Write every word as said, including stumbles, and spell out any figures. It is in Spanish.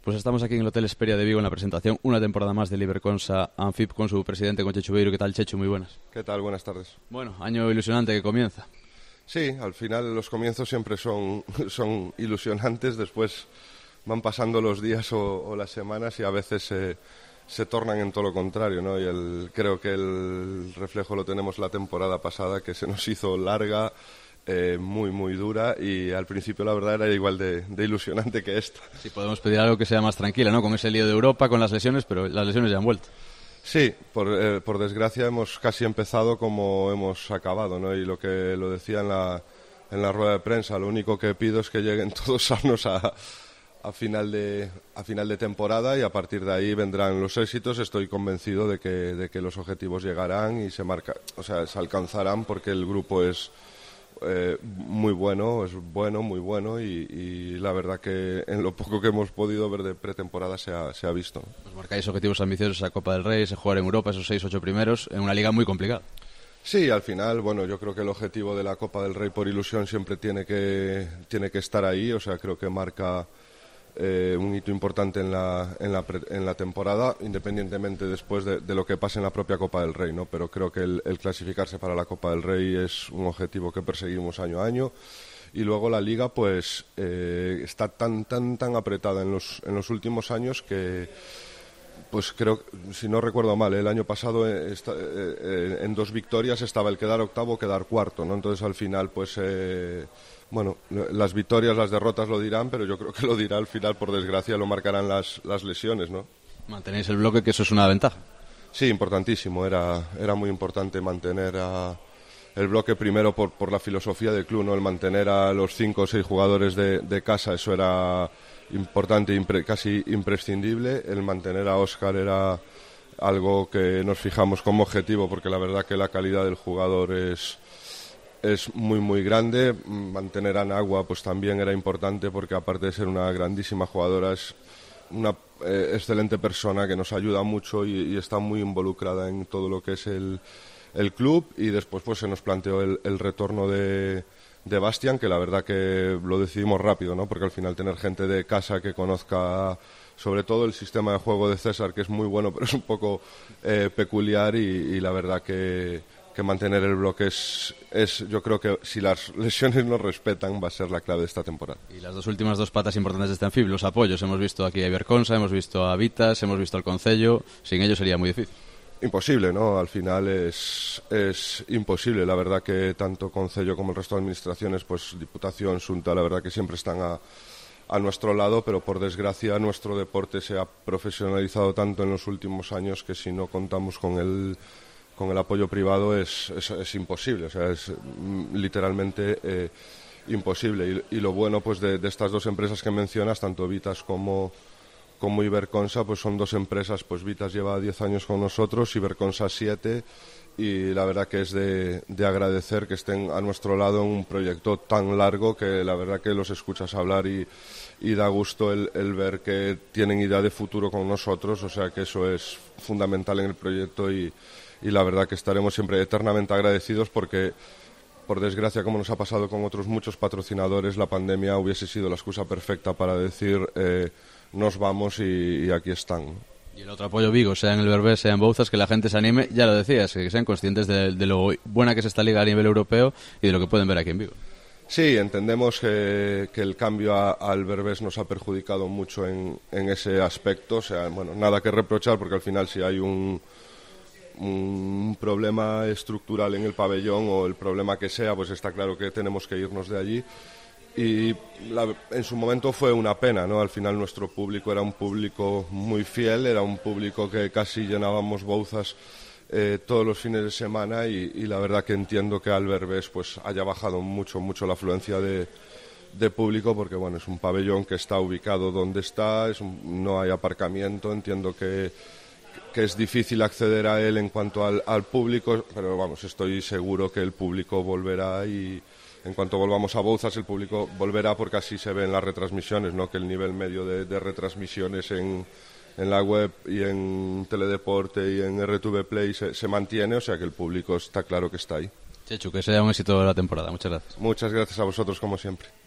Pues estamos aquí en el Hotel Esperia de Vigo en la presentación, una temporada más del Iberconsa Anfip con su presidente, con Chechu Beiro. ¿Qué tal, Chechu? Muy buenas. ¿Qué tal? Buenas tardes. Bueno, año ilusionante que comienza. Sí, al final los comienzos siempre son, son ilusionantes, después van pasando los días o, o las semanas y a veces se, se tornan en todo lo contrario, ¿no? Y el, creo que el reflejo lo tenemos la temporada pasada, que se nos hizo larga, Eh, muy muy dura, y al principio la verdad era igual de, de ilusionante que esta. Sí, podemos pedir algo que sea más tranquila, ¿no? Con ese lío de Europa, con las lesiones, pero las lesiones ya han vuelto. Sí, por, eh, por desgracia hemos casi empezado como hemos acabado, ¿no? Y lo que lo decía en la, en la rueda de prensa, lo único que pido es que lleguen todos sanos a, a, final de, a final de temporada, y a partir de ahí vendrán los éxitos. Estoy convencido de que, de que los objetivos llegarán y se marca, o sea, se alcanzarán, porque el grupo es Eh, muy bueno, es bueno, muy bueno, y, y la verdad que en lo poco que hemos podido ver de pretemporada se ha, se ha visto. Pues marcáis objetivos ambiciosos a Copa del Rey, ese jugar en Europa, esos seis, ocho primeros, en una liga muy complicada. Sí, al final, bueno, yo creo que el objetivo de la Copa del Rey por ilusión siempre tiene que, tiene que estar ahí, o sea, creo que marca Eh, un hito importante en la, en, la pre, en la temporada, independientemente después de, de lo que pase en la propia Copa del Rey, ¿no? Pero creo que el, el clasificarse para la Copa del Rey es un objetivo que perseguimos año a año. Y luego la Liga pues eh, está tan tan tan apretada en los, en los últimos años que, pues creo, si no recuerdo mal, el año pasado eh, esta, eh, eh, en dos victorias estaba el quedar octavo o quedar cuarto, ¿no? Entonces al final pues eh, bueno, las victorias, las derrotas lo dirán, pero yo creo que lo dirá al final, por desgracia, lo marcarán las, las lesiones, ¿no? Mantenéis el bloque, que eso es una ventaja. Sí, importantísimo, era, era muy importante mantener a, el bloque primero por, por la filosofía del club, ¿no? El mantener a los cinco o seis jugadores de, de casa, eso era importante, impre, casi imprescindible. El mantener a Óscar era algo que nos fijamos como objetivo, porque la verdad que la calidad del jugador es... es muy muy grande. Mantener a Nagua pues también era importante, porque aparte de ser una grandísima jugadora es una eh, excelente persona que nos ayuda mucho y, y está muy involucrada en todo lo que es el, el club. Y después pues se nos planteó el, el retorno de, de Bastian, que la verdad que lo decidimos rápido, ¿no? Porque al final tener gente de casa que conozca sobre todo el sistema de juego de César, que es muy bueno pero es un poco eh, peculiar, y, y la verdad que que mantener el bloque es, es, yo creo que si las lesiones nos respetan va a ser la clave de esta temporada. Y las dos últimas dos patas importantes de este Anfib, los apoyos. Hemos visto aquí a Iberconsa, hemos visto a Vitas, hemos visto al Concello. Sin ellos sería muy difícil. Imposible, ¿no? Al final es, es imposible. La verdad que tanto Concello como el resto de administraciones, pues Diputación, Xunta, la verdad que siempre están a, a nuestro lado, pero por desgracia nuestro deporte se ha profesionalizado tanto en los últimos años que si no contamos con el con el apoyo privado es, es, es imposible, o sea, es mm, literalmente eh, imposible. Y, y lo bueno pues de, de estas dos empresas que mencionas, tanto Vitas como, como Iberconsa, pues son dos empresas, pues Vitas lleva diez años con nosotros, Iberconsa siete, y la verdad que es de, de agradecer que estén a nuestro lado en un proyecto tan largo, que la verdad que los escuchas hablar y, y da gusto el, el ver que tienen idea de futuro con nosotros, o sea que eso es fundamental en el proyecto. y Y la verdad que estaremos siempre eternamente agradecidos, porque, por desgracia, como nos ha pasado con otros muchos patrocinadores, la pandemia hubiese sido la excusa perfecta para decir eh, nos vamos y, y aquí están. Y el otro apoyo Vigo, sea en el Berbés, sea en Bouzas, que la gente se anime, ya lo decías, que sean conscientes de, de lo buena que es esta liga a nivel europeo y de lo que pueden ver aquí en Vigo. Sí, entendemos que, que el cambio a, al Berbés nos ha perjudicado mucho en, en ese aspecto, o sea, bueno, nada que reprochar, porque al final si hay un... un problema estructural en el pabellón o el problema que sea, pues está claro que tenemos que irnos de allí. Y la, en su momento fue una pena, ¿no? Al final nuestro público era un público muy fiel, era un público que casi llenábamos Bouzas eh, todos los fines de semana, y, y la verdad que entiendo que al Berbés pues haya bajado mucho, mucho la afluencia de, de público, porque bueno, es un pabellón que está ubicado donde está, es un, no hay aparcamiento, entiendo que que es difícil acceder a él en cuanto al, al público, pero vamos, estoy seguro que el público volverá, y en cuanto volvamos a Bouzas el público volverá, porque así se ve en las retransmisiones, ¿no? Que el nivel medio de, de retransmisiones en, en la web y en Teledeporte y en R T V Play se, se mantiene, o sea que el público está claro que está ahí. Chechu, que sea un éxito de la temporada. Muchas gracias. Muchas gracias a vosotros, como siempre.